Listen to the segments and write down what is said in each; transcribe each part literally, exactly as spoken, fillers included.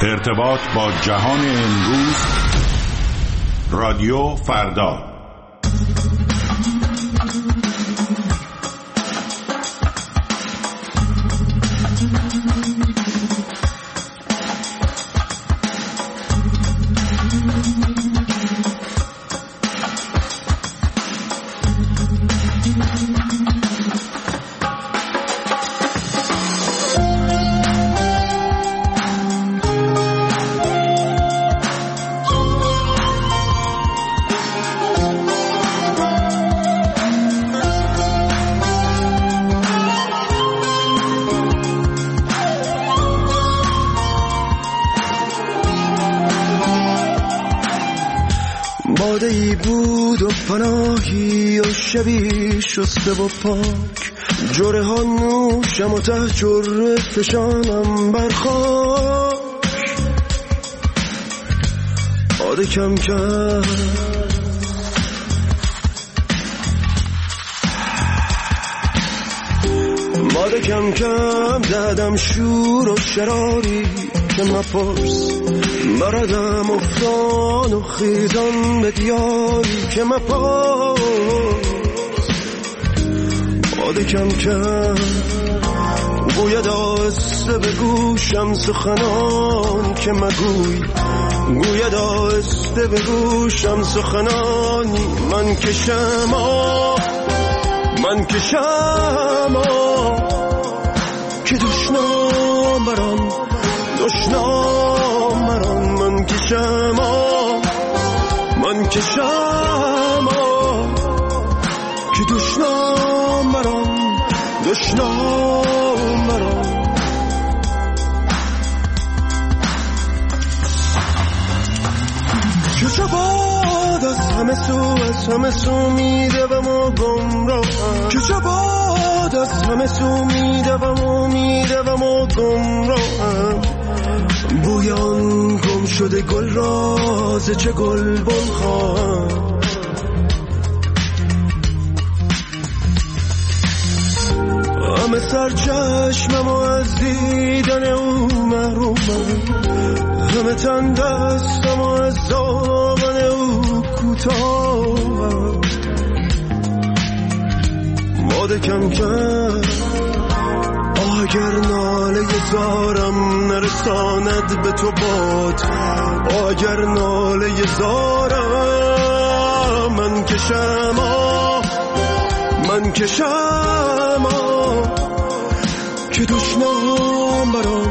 ارتباط با جهان امروز، رادیو فردا. باده‌ای بود و پناهی و شبی شسته و پاک، جره ها نوشم و ته جره فشانم برخاک. باده کم کم باده کم کم زدم شور و شراری که مپرس، بردم افتان و خیزان به دیاری که مپرس. باده کم کم گوید آهسته به گوشم سخنان که مگوی، گوید آهسته به گوشم سخنانی. من کشم آه من کشم آه که دشنام بران دشنام بران. من کشم آه من کشم آه که دشنام بران دشنام بران. چه باد از همه سو از همه سو میدوم و گمراهم، چه باد از همه سو میدوم و میدوم و گمراهم. بویان گم شده گل راز چه گل بن خواهم. همه سر چشمم و از دیدن او محرومم، همه تن دستم و از دامن او کوتاهم. باده کم کم اگر ناله زارم نرساند به تو باد، اگر ناله زارم من کشم آه من کشم آه که دشنام برام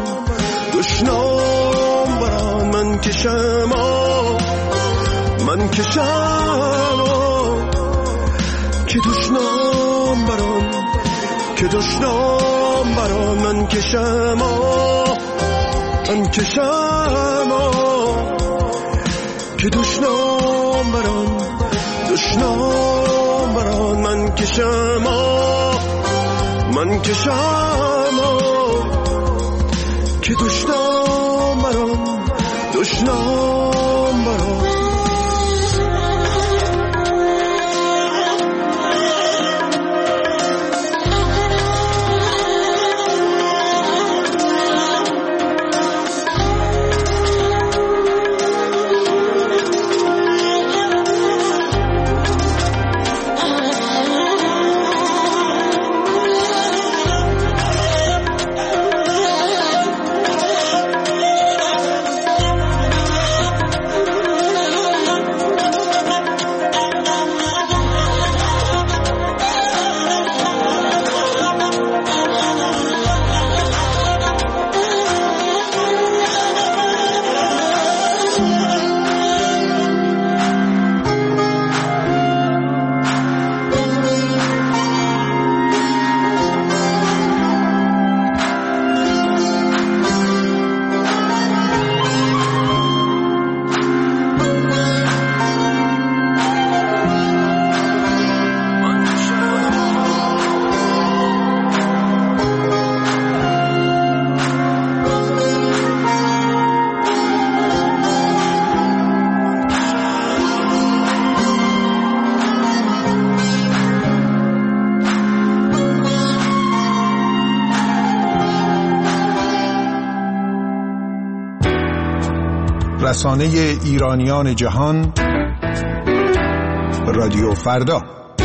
دشنام برام. من کشم آه من کشم آه که دشنام برام که دشنام برام. من کشم آه من کشم آه که دشنام برام دشنام برام. من کشم آه من کشم آه که دشنام برام دشنام برام. رسانه ایرانیان جهان، رادیو فردا.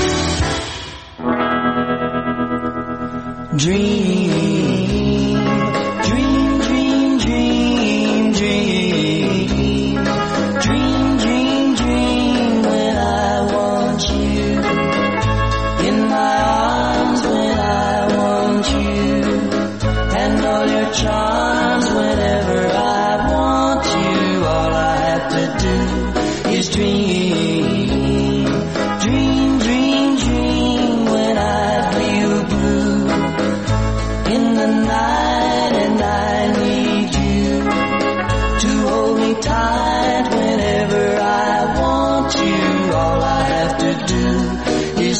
Dream, dream, dream, dream, dream, dream, dream, dream when I want you in my arms, when I want you and all your charms. Whenever I want you, all I have to do is dream, dream, dream, dream when I feel blue in the night and I need you to hold me tight. Whenever I want you, all I have to do is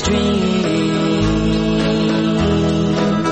dream.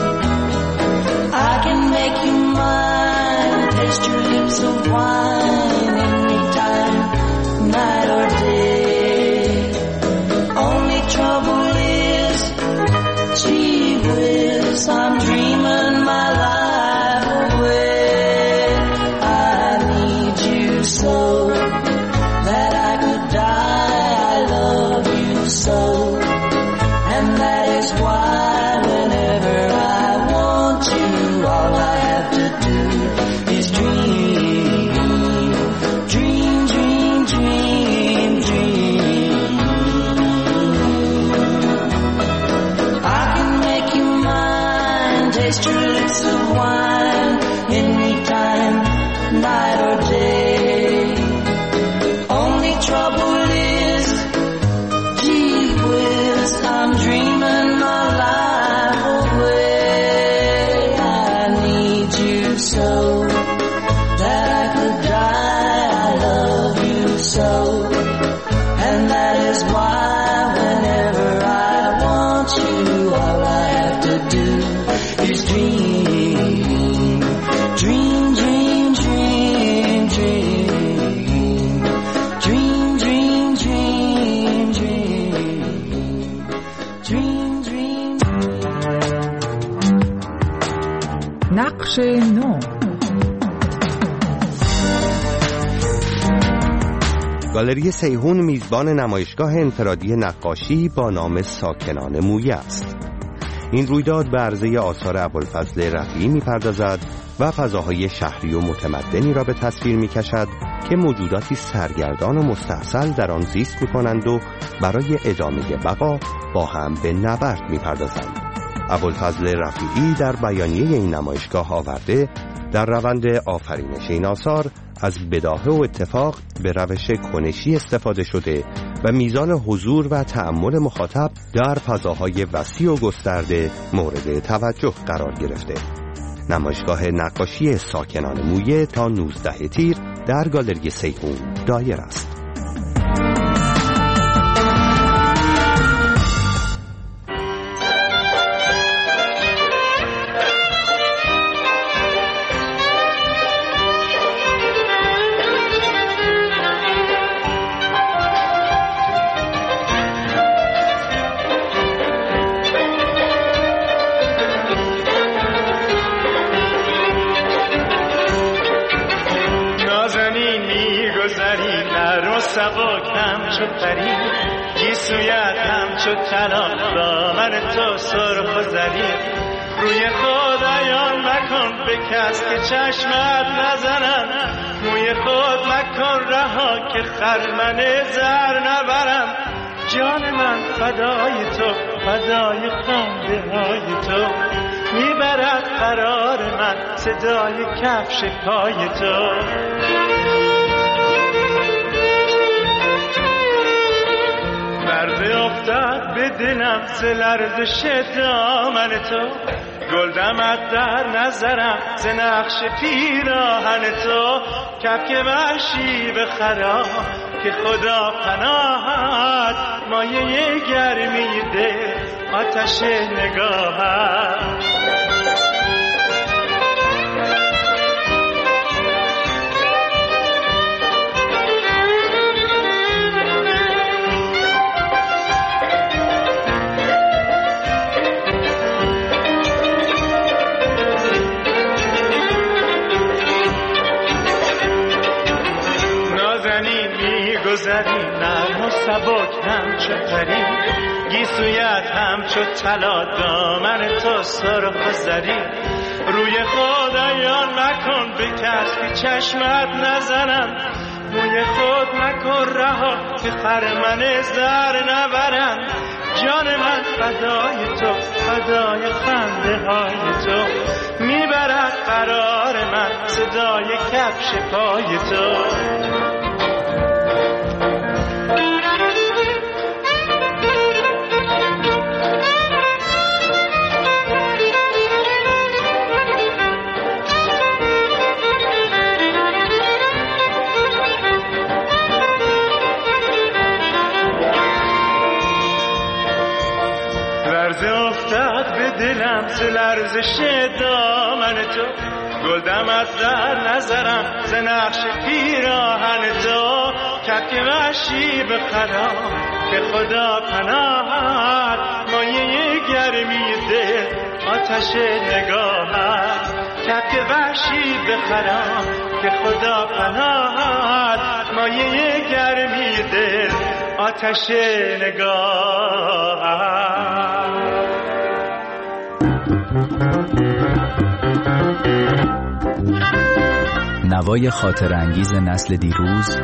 I can make you mine, taste your lips of wine anytime, night or day. Only trouble is, gee whiz, I'm dreaming my life away. I need you so that I could die. I love you so, and that is why whenever I want you, all I have to do is dream, dream, dream, dream, dream. I can make you mine, taste your lips of wine anytime, night or day. Only trouble is, gee whiz, I'm dreaming my life away. I need you so that I could die. I love you so, and that is why whenever I want you, all I have to do is dream, dream, dream, dream, dream, dream, dream, dream, dream, dream, dream. نقش نو. گالری سیحون میزبان نمایشگاه انفرادی نقاشی با نام ساکنان مویه است. این رویداد به عرضه آثار ابوالفضل رفیعی می‌پردازد و فضاهای شهری و متمدنی را به تصویر می‌کشد که موجوداتی سرگردان و مستحصل در آن زیست می‌کنند و برای ادامه بقا با هم به نبرد می‌پردازند. ابوالفضل رفیعی در بیانیه این نمایشگاه آورده در روند آفرینش این آثار از بداهه و اتفاق به روش کنشی استفاده شده و میزان حضور و تأمل مخاطب در فضاهای وسیع و گسترده مورد توجه قرار گرفته. نمایشگاه نقاشی ساکنان مویه تا نوزده تیر در گالری سیحون دایر است. گیسویت همچو طلا دامن تو سرخ و زرین روی خود عیان مکن به کس که چشمت نزنن موی خود مکن رها که خرمن زر نبرن جان من فدای تو فدای خنده های تو میبرد قرار من صدای کفش پای تو مرد افتاد به دلم ز لرزش دامن تو گل دمد در نظرم ز نقش پیراهن تو کبک وحشی به خراب که خدا پناهت مایه گرمی دل آتش نگاهت گذری نرم و سبک همچو پری گیسویت همچو طلا دامن تو سرخ و زری روی خود عیان مکن به کس که چشمت نزنن موی خود مکن رها که خرمن زر نبرن جان من فدای تو فدای خنده های تو میبرد قرار من صدای کفش پای تو لرزه افتاد به دلم ز لرزش دامن تو گلدم از در نظرم ز نقش پیراهن تو کفک وحشی بخرام که خدا پناهت مایه گرمی دل آتش نگاهت کفک وحشی بخرام که خدا پناهت مایه گرمی دل آتش نگاهت نوای خاطر انگیز نسل دیروز،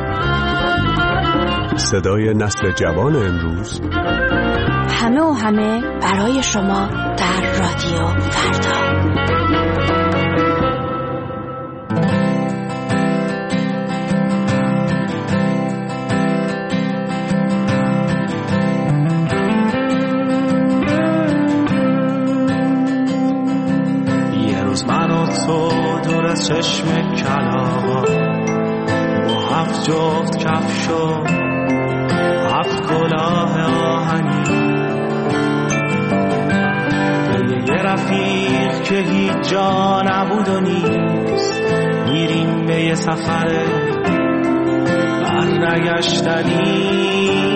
صدای نسل جوان امروز، همه و همه برای شما در رادیو فردا. چشم کلاغا با هفت جفت کفش و هفت کلاه آهنی به یه رفیق که هیچ جا نبود و نیست میریم به یه سفر برنگشتنی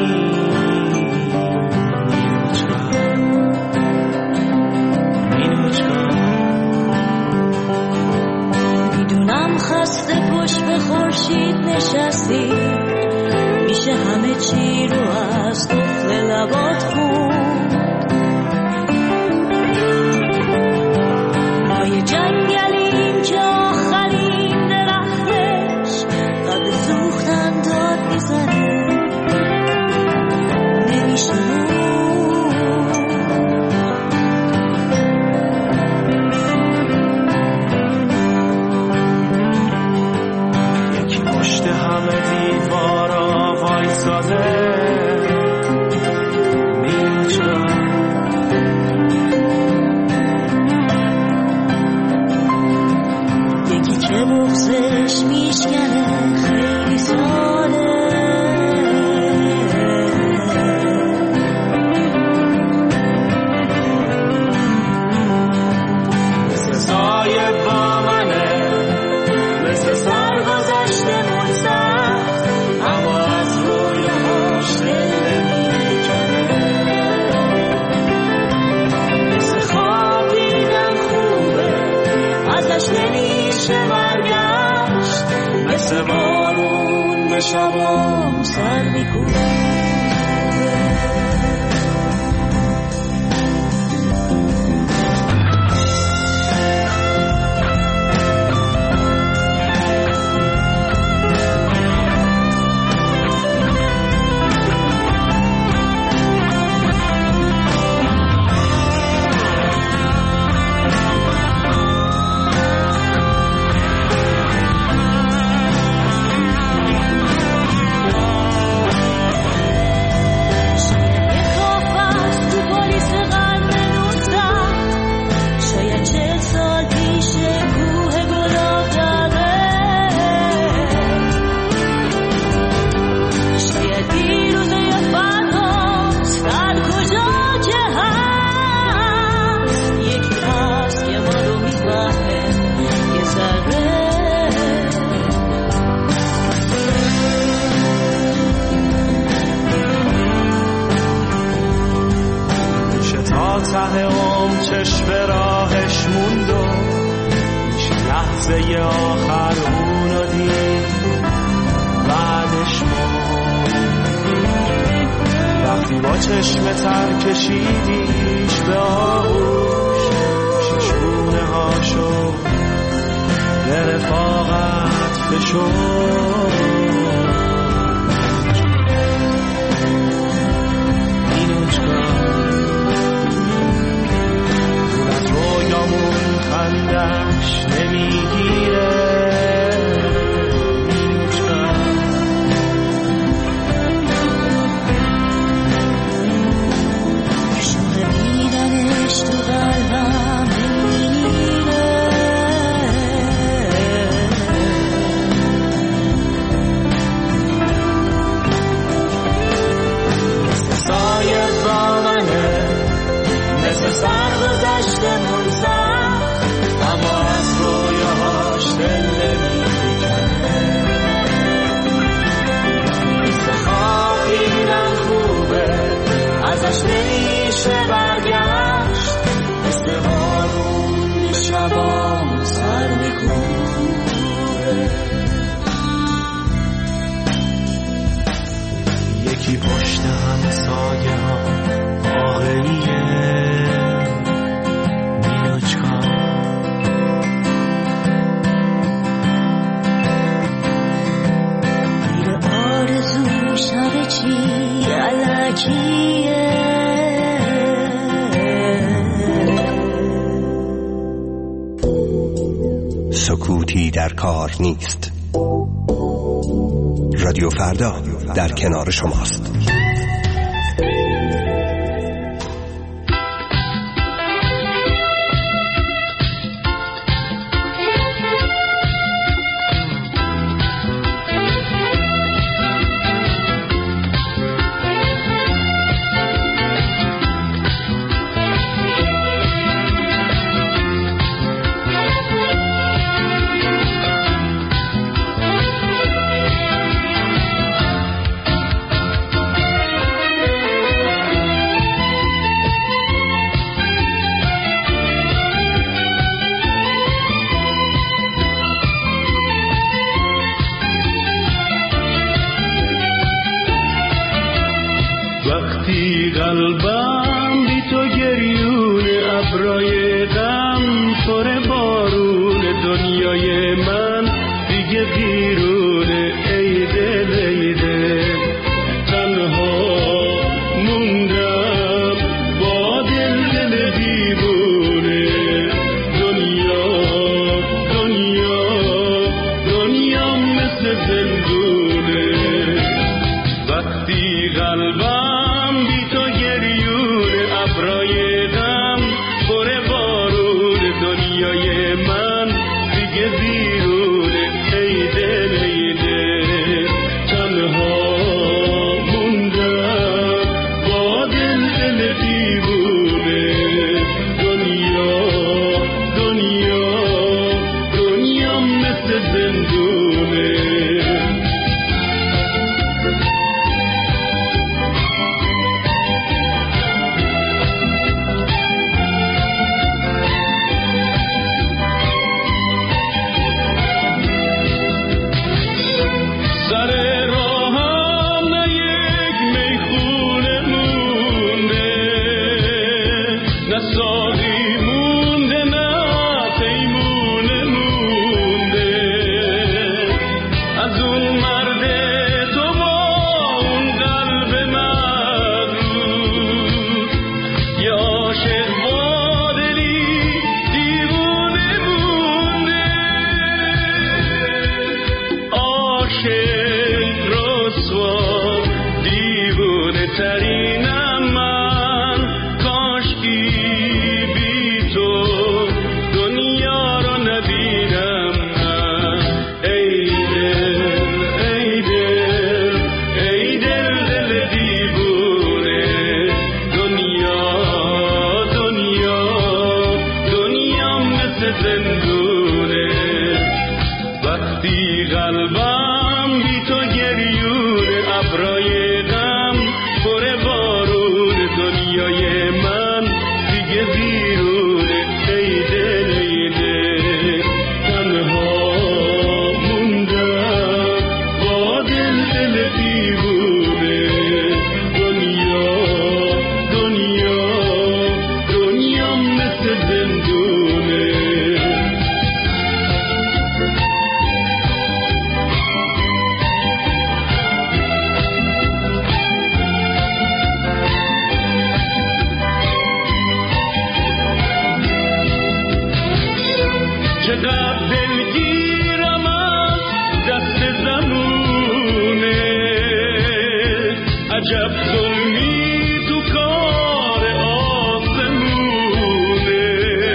خسته پشت به خورشید نشستی میشه همه چی رو از دخل لبات خوند ما یه جنگلیم که آخرین درختش قد سوختن داد میزنه نمیشه شبام سر میکنه با چشم تر کشیدیش به آغوش، ششونه هاشو به رفاقت فشرد. اینوچکا دور از رویامون خندش نمیگیره. یکی پشت هم سایه ها واقعیه. مینوچکا میره آرزو شب چی علکیه. سکوتی در کار نیست. رادیو فردا در کنار شماست. وقتی قلبم بی تو گریون ابرای غم پر بارون دنیای من دیگه بیرون. ای دل ای دل تنها موندم با دل دل دیوونه. دنیا دنیا دنیا مثل زندونه. وقتی قلبم دل دیوونه دنیا عجب ظلمی تو کار آسمونه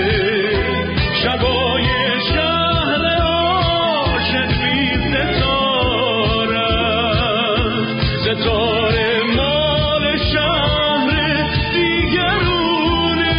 شبای شهر عاشق بی ستاره ستاره مال شهر دیگرونه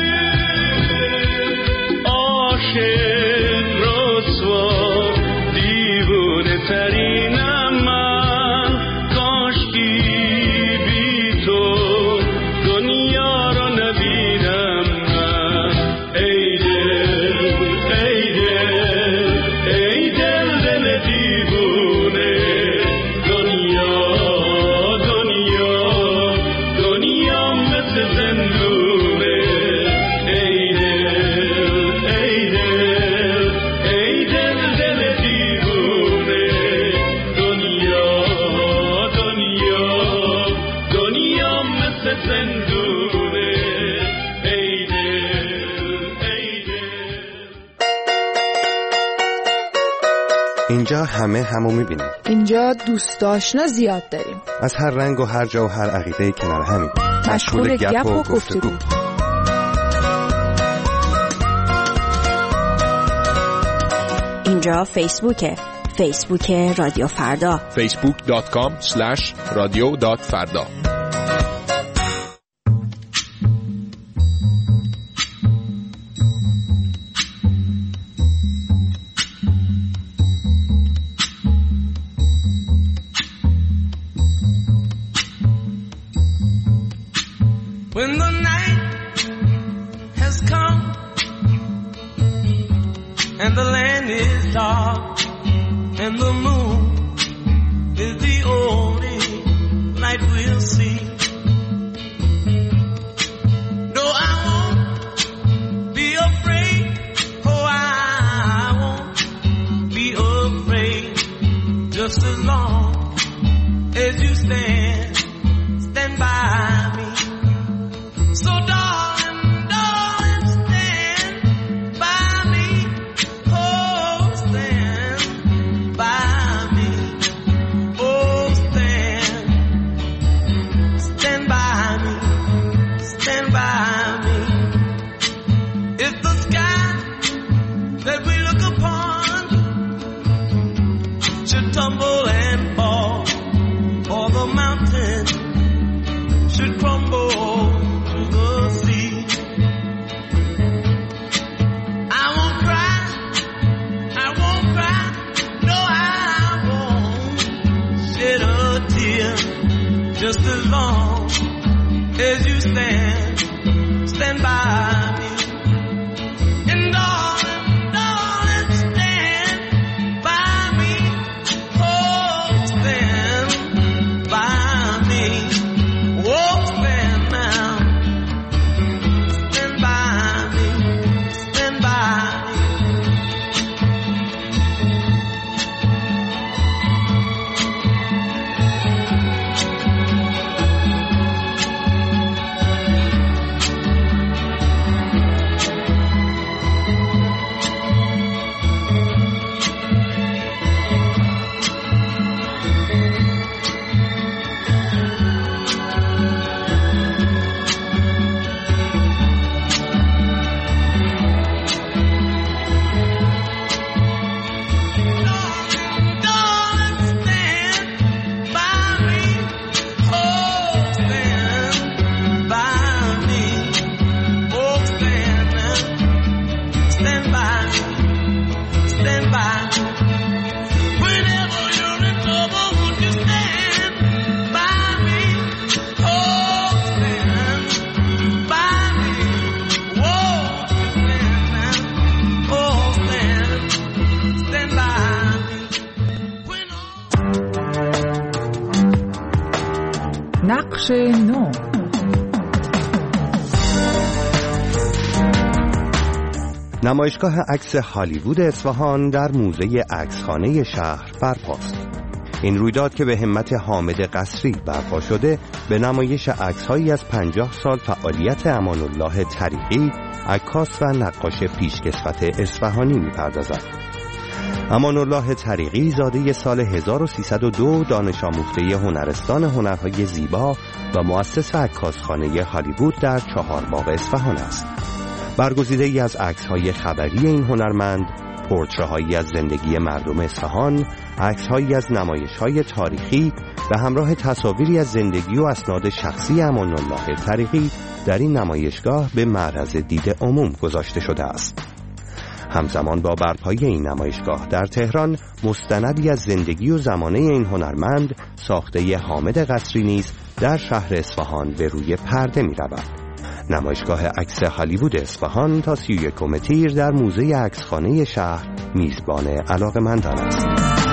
عاشق رسوا دیوونه ترینم من کاشکی بی تو دنیا رو ندیدم من ای دل ای دل ای دل دل دیوونه دنیا دنیا دنیا مثل زندونه ای دل ای دل ای دل دل دیوونه دنیا دنیا دنیا مثل زندونه ای دل ای دل. اینجا همه همو میبینیم. اینجا دوست آشنا زیاد داریم. از هر رنگ و هر جا و هر عقیده کنار همین. مشغول گپ و گفتگو. اینجا فیسبوکه. فیسبوک رادیو فردا. فیسبوک دات کام اسلش رادیو دات فردا. When the night has come and the land is dark and the moon is the only light we'll see. No, I won't be afraid. Oh, I won't be afraid. Just as long as you stand, stand by me. So darling, darling, stand by me. Oh, stand by me. Oh, stand, stand by me. Stand by me. If the sky that we look upon should tumble and fall, or the mountain should crumble to the sea, I won't cry, I won't cry, no, I won't shed a tear. Just as long as you stand, stand by me. And darling, darling, stand by me. Oh, stand by me. Oh, stand now. Stand by me. Stand by me. نقش نو. نمایشگاه عکس هالیوود اصفهان در موزه عکسخانه شهر برپاست. این رویداد که به همت حامد قصری برپا شده به نمایش عکس‌هایی از پنجاه سال فعالیت امان الله طریقی، عکاس و نقاش پیشکسوت اصفهانی می‌پردازد. امان الله طریقی زاده سال هزار و سیصد و دو دانش آموخته هنرستان هنرهای زیبا و مؤسس عکاسخانه هالیوود در چهارباغ اصفهان است. برگزیده‌ای از عکس‌های خبری این هنرمند، پورتره‌هایی از زندگی مردم اصفهان، عکس‌هایی از نمایش‌های تاریخی و همراه تصاویری از زندگی و اسناد شخصی امان الله طریقی در این نمایشگاه به معرض دید عموم گذاشته شده است. همزمان با برپایی این نمایشگاه در تهران، مستندی از زندگی و زمانه این هنرمند ساخته حامد قصری نیز در شهر اصفهان به روی پرده می رود. نمایشگاه عکس هالیوود اصفهان تا سی و یکم تیر در موزه عکسخانه شهر میزبان علاقه‌مندان است.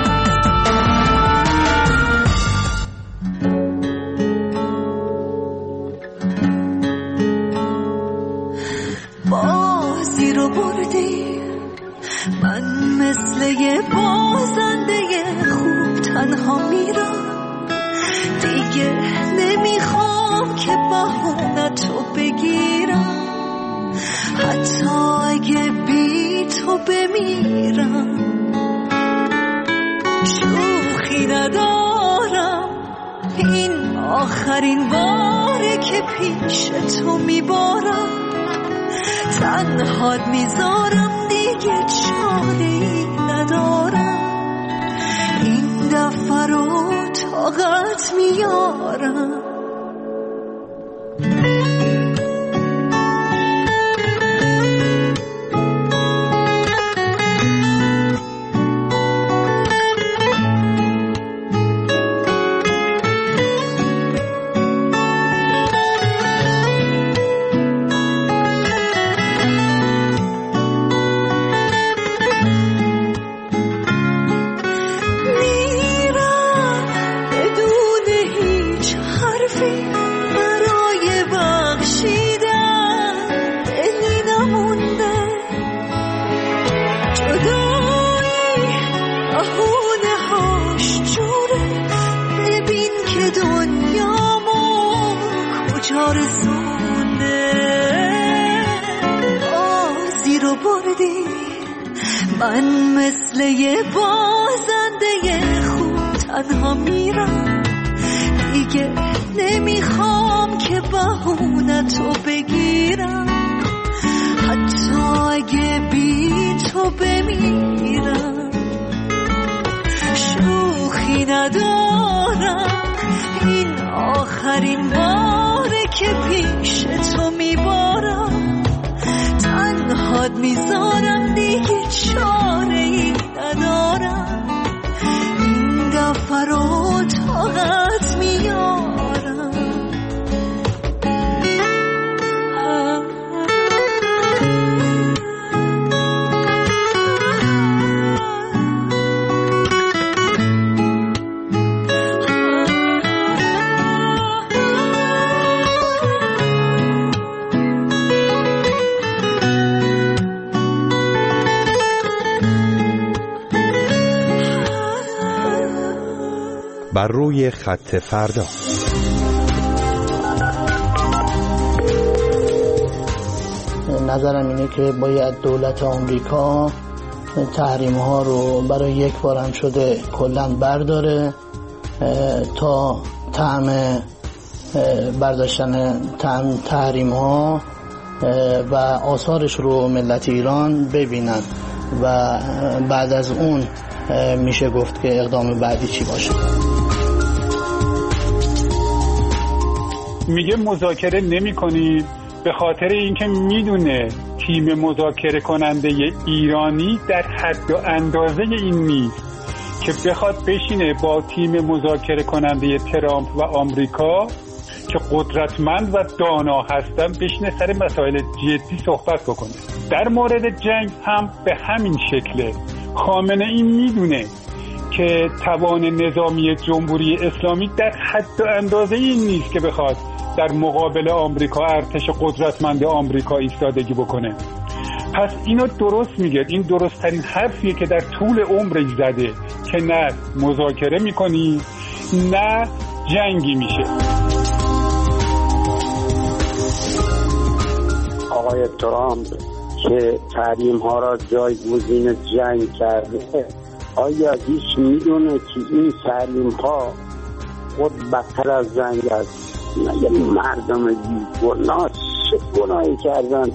بازی رو بردی، من مثل یه بازنده خوب تنها میرم، دیگه نمیخوام که بهونه تو بگیرم، حتی اگه بی تو بمیرم. شوخی ندارم، این آخرین باره که پیش تو میبارم، تنهات میذارم، دیگه چاره‌ای ندارم، این دفعه رو طاقت میارم. من مثل یه بازنده خوب تنها میرم، دیگه نمیخوام که بهونه تو بگیرم، حتی اگه بی تو بمیرم. شوخی ندارم، این آخرین باره که پیش تو میبارم، تنهات میذارم، دیگه چاره‌ای ندارم، این دفعه رو طاقت میارم. بر روی خط فردا. نظرم اینه که باید دولت آمریکا تحریم ها رو برای یک بار هم شده کلاً برداره تا طعم برداشتن طعم تحریم ها و آثارش رو ملت ایران ببینن و بعد از اون میشه گفت که اقدام بعدی چی باشه. میگه مذاکره نمی کنید به خاطر اینکه میدونه تیم مذاکره کننده ایرانی در حد و اندازه این نیست که بخواد بشینه با تیم مذاکره کننده ترامپ و آمریکا که قدرتمند و دانا هستن بشینه سر مسائل جدی صحبت بکنه. در مورد جنگ هم به همین شکله. خامنه ای میدونه که توان نظامی جمهوری اسلامی در حد و اندازه این نیست که بخواد در مقابل آمریکا ارتش قدرتمند آمریکا ایستادگی بکنه. پس اینو درست میگه، این درست ترین حرفیه که در طول عمرش زده که نه مذاکره میکنی نه جنگی میشه. آقای ترامپ که تحریم ها را جایگزین جنگ کرده، آیا هیچ میدونه که این تحریم ها خود بدتر از جنگ است؟ مگه مردم بیگناه چه گناهی کردن؟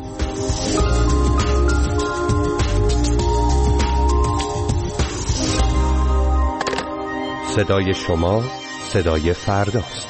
صدای شما صدای فرداست.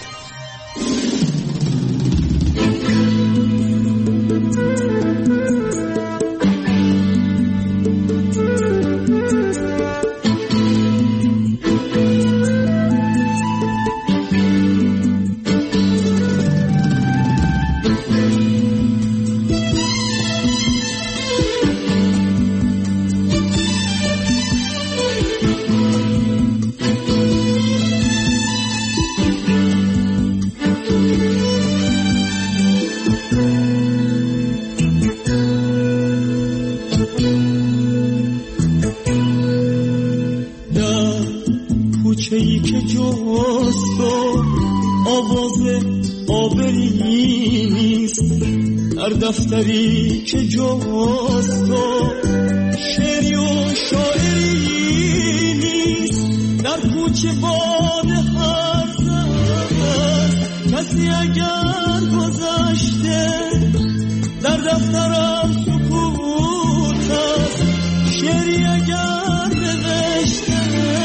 دفتری که جواست و شعری و شاعری نیست، در کوچه باد هست کسی اگر گذشته، در دفترم سکوت هست شعری اگر نوشته،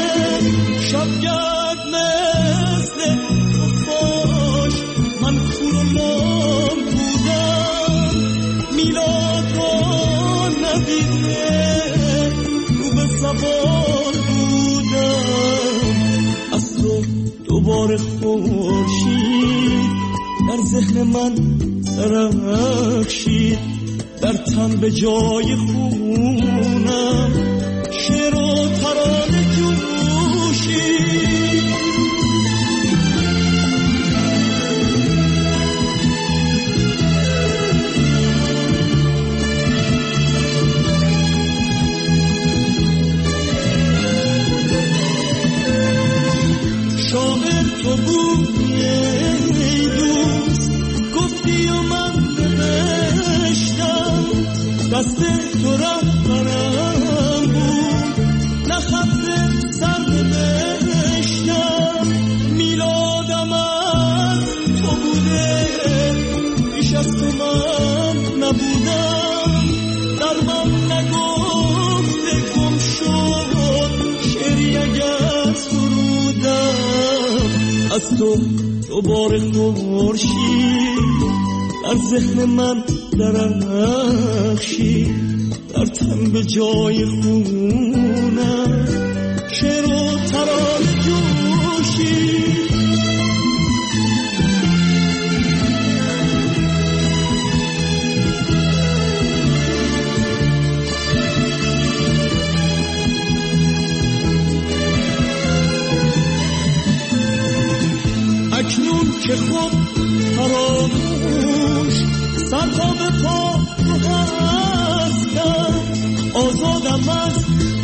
شبگرد مثل خفاش من خونم بودم، میلاد رو ندیده رو به زبان بودم، از تو دوباره خورشید در ذهن من درخشید، در تن به جای خونم شعر و ترانه جوشید. شاعر تو بودی ای دوست، گفتی و من نوشتم، دست تو رهبرم بود، نه خط سر نوشتم، میلادم از تو بوده، بیش از تو من نبودم، در من نگفته گم شد شعری اگر سرودم، از تو دوباره خورشید در ذهن من درخشید، در تن به جای خونم شعر و ترانه جوشید. اکنون که خود فراموش سر تا به پا تو هستم، آزادم از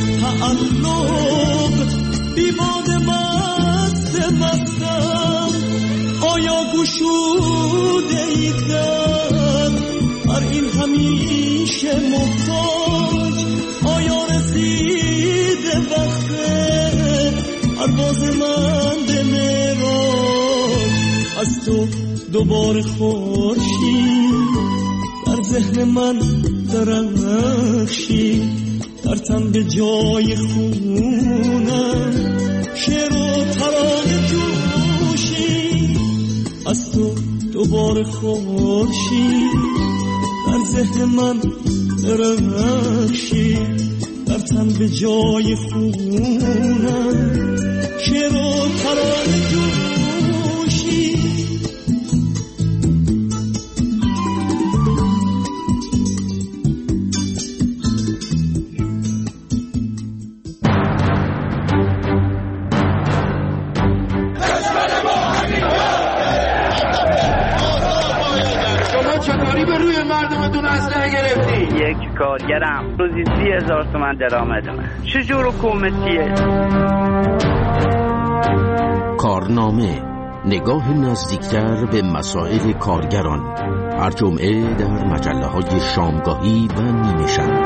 تعلق بیباد مست مستم، آیا گشوده ایدن هر این همیشه محتاج، آیا رسیده وقته پرواز من به معراج، از تو دوباره خورشید در ذهن من درخشید، در تن به جای خونم شعر و ترانه جوشید، از تو دوباره خورشید در ذهن من درخشید، در تن به جای خونم شعر و ترانه جوشید. یک کارگرم روزی سی هزار تومن درآمد من، چجور حکومتیه؟ کارنامه نگاه نزدیکتر به مسائل کارگران، هر جمعه در مجله‌های شامگاهی و نیمه شب.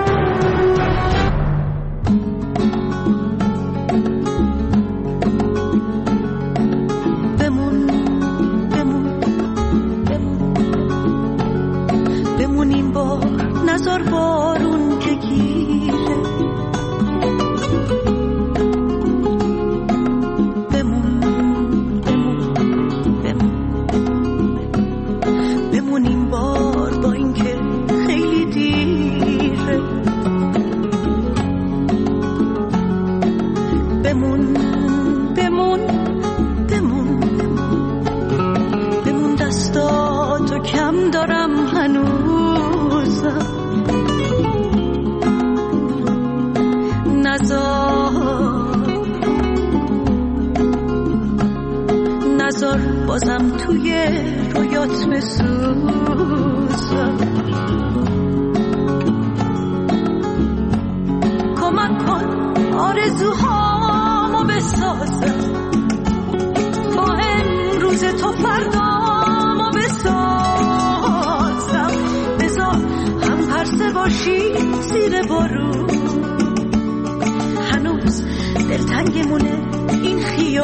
بمون بمون بمون بمون این بار، نزار بارون که گیره. نزار بازم توی رویات بسوزم. کمک کن آرزوهامو بسازم، با امروز تو فردامو بسازم. بذار هم پرسه باشی زیر بارون، هنوز دلتنگمونه این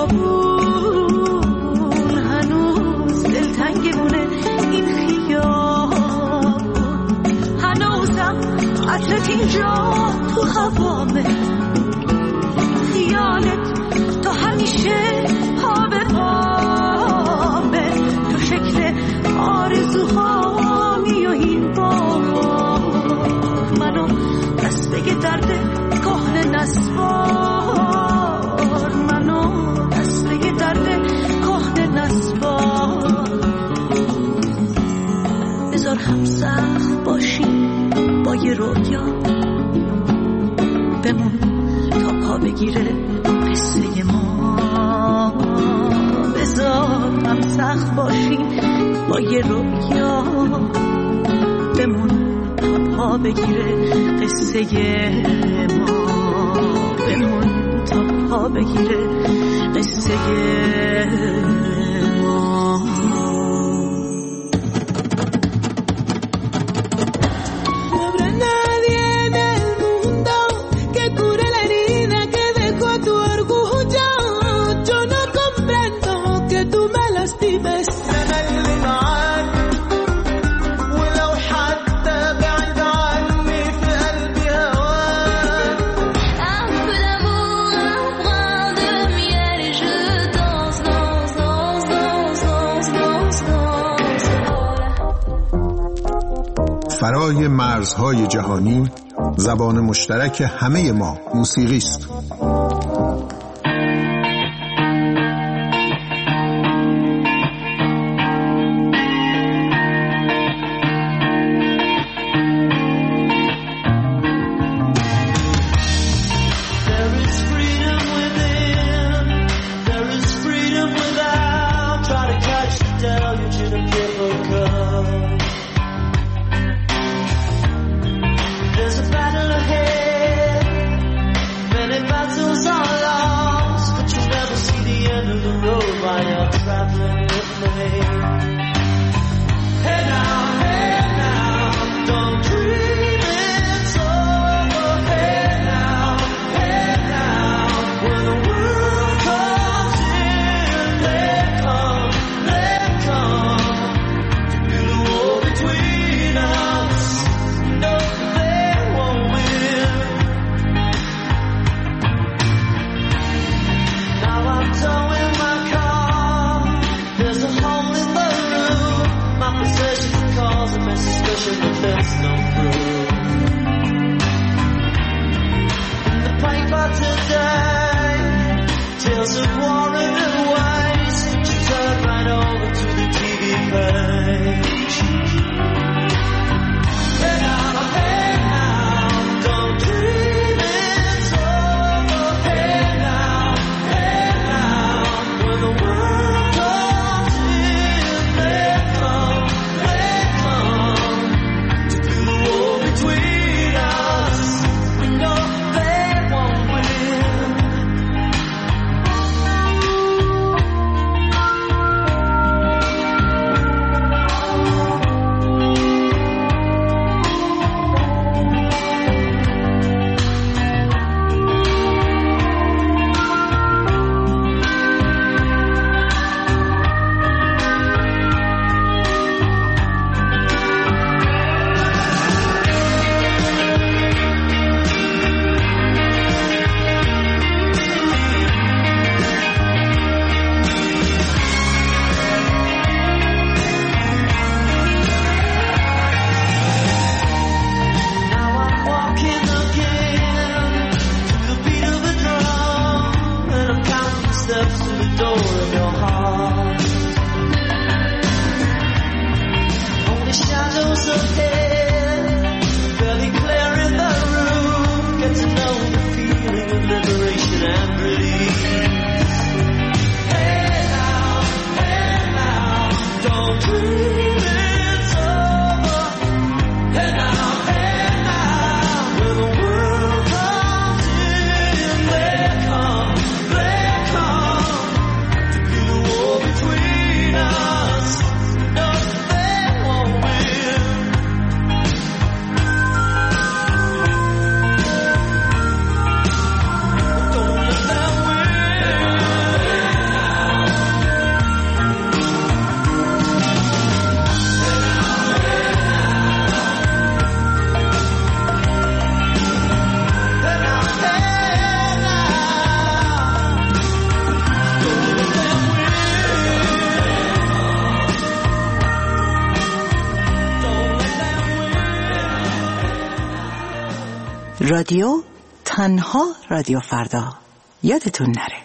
خیابون، هنوز دلتنگمونه این خیابون. هنوزم عطرت اینجا تو هوامه، خیالت تو همیشه پا به پامه، تو شکل آرزوهامی و این بار منو دسته درد کهنه نسوار، منو دسته درد کهنه نسوار. بذار هم سخت باشی با یه رویا، بمون تا پا بگیره قصه ما. بذار هم سخت باشی با یه رویا، بمون تا پا بگیره قصه ما. بمون تا پا بگیره قصه ما. فرای مرزهای جهانی، زبان مشترک همه ما موسیقی است. There's a hole in steps to the door of your heart. Only shadows ahead, barely clear in the room. Get to know the feeling of liberation and release. Hey now, hey now, don't dream it's over. Hey now, hey now, when the world comes in, they come, they come to be the war between us. No, they won't win. Don't let them رادیو تنها رادیو فردا، یادتون نره.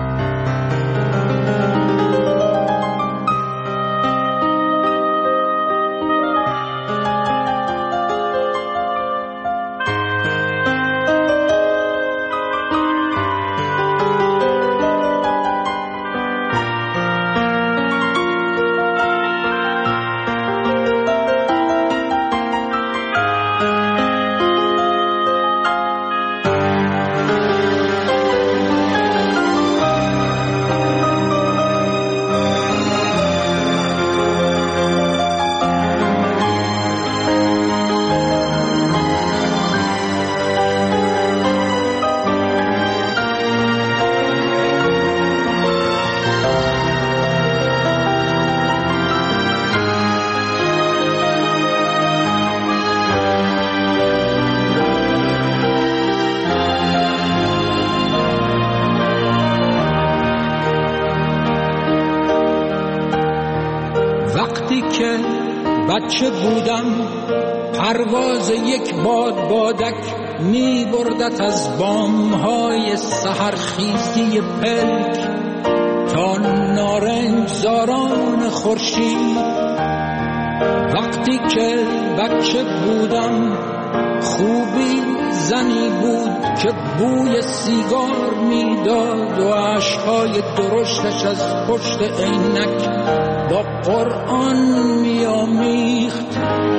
بچه بودم پرواز یک باد بادک می بردت از بامهای سحرخیزی پلک تا نارنج زاران خورشید. وقتی که بچه بودم خوبی زنی بود که بوی سیگار میداد و اشکهای درشتش از پشت عینک با قرآن میامیخت.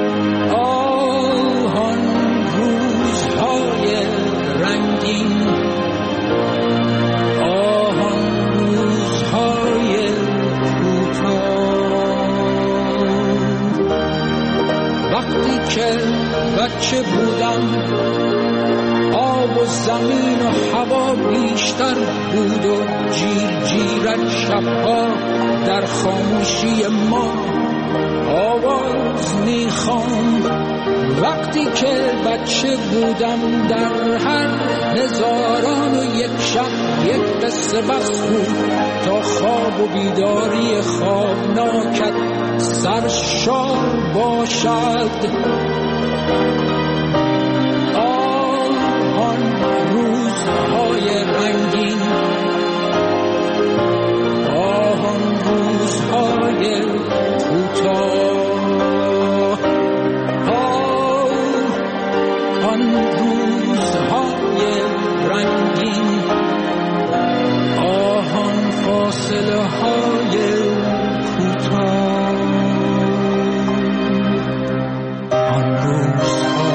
آهان روزهای رنگین، آهان روزهای کوتاه. وقتی که بچه بودم آب و زمین و هوا بیشتر بود و جیر جیرک شبها در خاموشی ما آواز میخواند. وقتی که بچه بودم در هر هزاران و یک شب یک قصه بس بود تا خواب و بیداری خوابناکت سرشار باشد. آن روزهای رنگین، آن روزهای کوتاه، آن روزهای رنگین، آن فاصله های کوتاه، آن روزها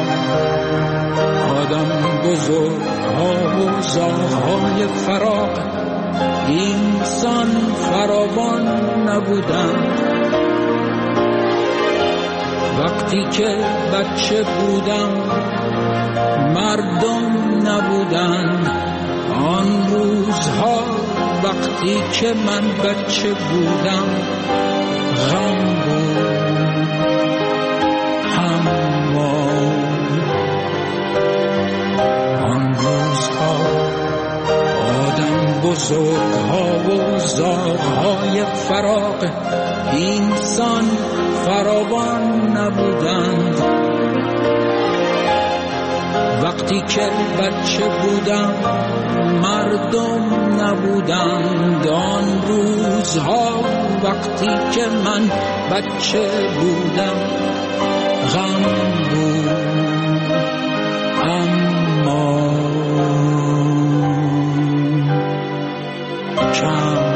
آدم بزرگ ها و زاغ‌های فراق اینسان فراوان نبودند. وقتی که بچه بودم مردم نبودند. آن روزها وقتی که من بچه بودم غم بود، اما آن روزها آدم بزرگها و زاغ‌های فراق اینسان فراوان نبودند. وقتی که بچه بودم مردم نبودند. آن روزها وقتی که من بچه بودم غم بود اما کم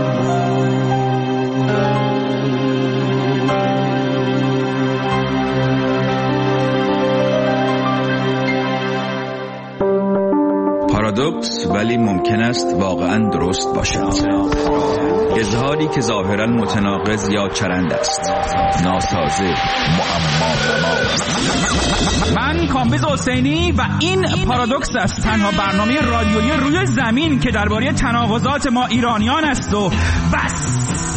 پارادوکس ولی ممکن است واقعا درست باشد. اظهاری که ظاهرا متناقض یا چرند است، ناسازه، معما. من کامبیز حسینی و این پارادوکس است، تنها برنامه رادیویی روی زمین که درباره تناقضات ما ایرانیان است و بس.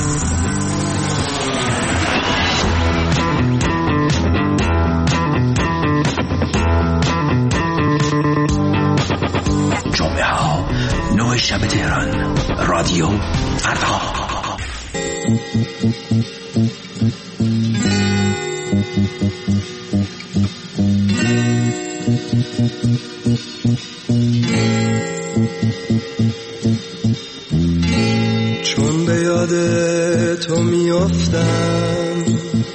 جمعه ها نه شب تهران، رادیو فردا. چون به یاد تو میافتم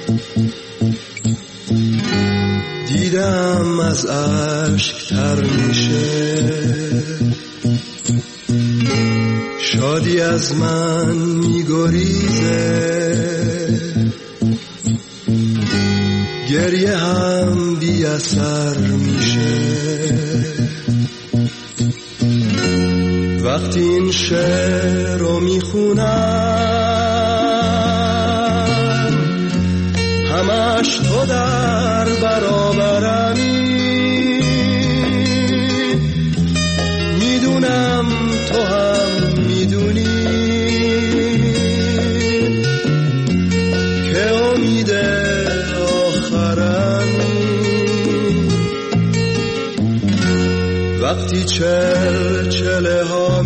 دیدم از عشق تر میشه، شادی از من میگریزه، گریه هم بی اثر میشه. وقتی این شعر رو میخونم همش تو در برابرمی، میدونم تو هم میدونی که امید آخرمی. وقتی چل چله ها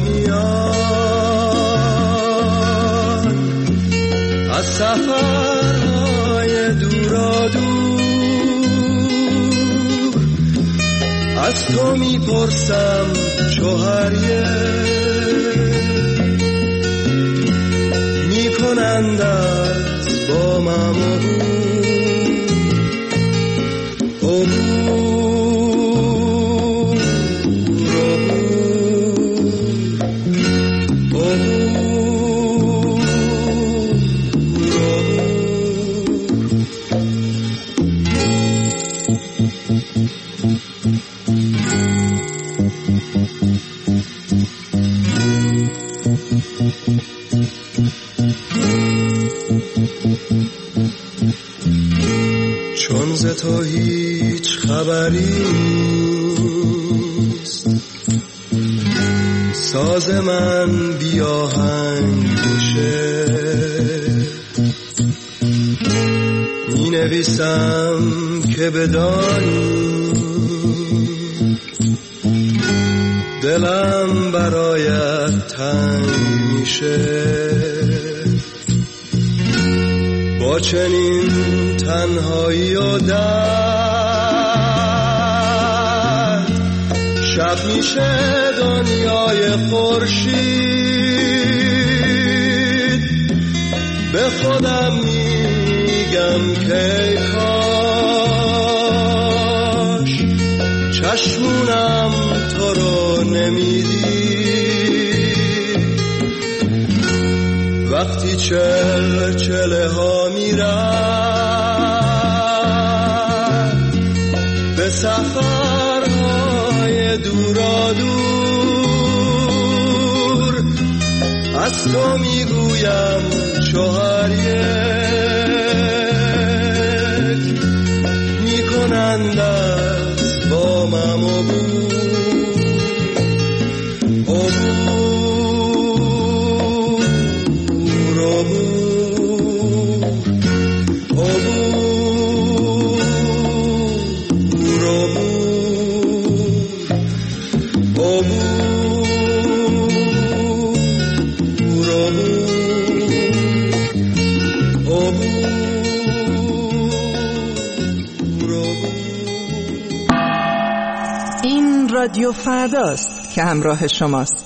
میان از سفرهای دورا دور، از تو میپرسم شوهریه، میکنند از با ممو چون ز تو هیچ خبری نیست، ساز من بی آهنگ میشه، می نویسم که بدانی دلم برایت تنگ میشه. با چنین تنهایی و درد شب میشه دنیای خورشید، به خودم میگم که کاش چشمونم تو رو نمیدید. وقتی چل چله ها میرد به سفرهای دورا دور، از تو میگویم شوهر یک، میکنند از با مم و رادیو فرداست که همراه شماست.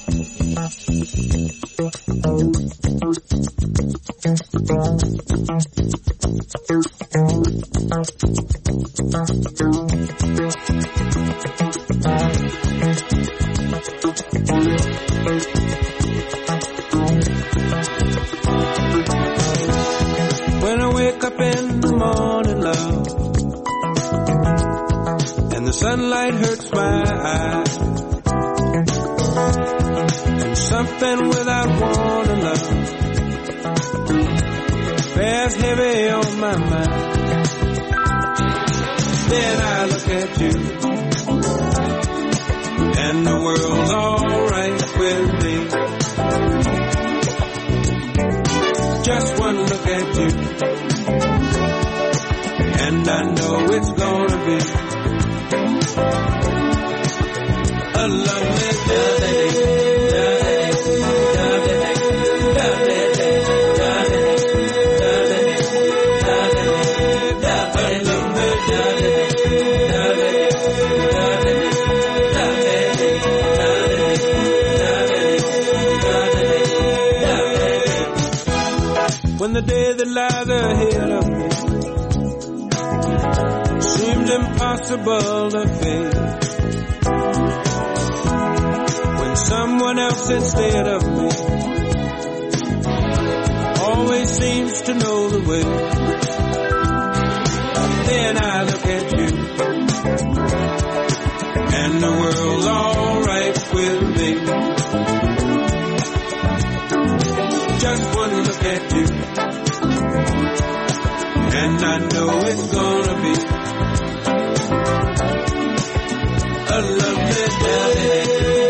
When I wake up in the morning, love, and the sunlight hurts my eyes, and something without warning, love, bears heavy on my mind. Then I look at you, and the world's alright with me. Just one look at you, and I know it's gonna be a lovely day. When the day that lies ahead of me seems impossible to face, when someone else instead of me always seems to know the way, then I look at you, and the world's alright with me. Just one look at you, and I know it's gonna be a lovely day.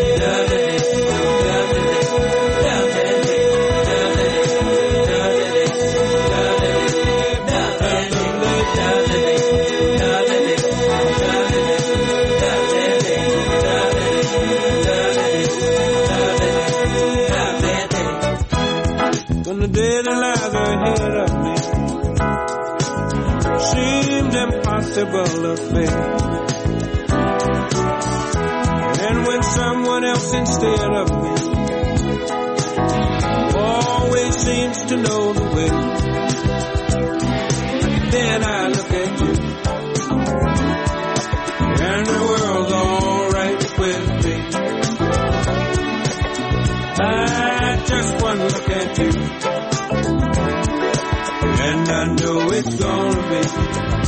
When the day that lies ahead of me seemed impossible to face, and when someone else instead of me always seems to know the way, then I look at you, and the world's alright with me. I just one look at you, and I know it's gonna be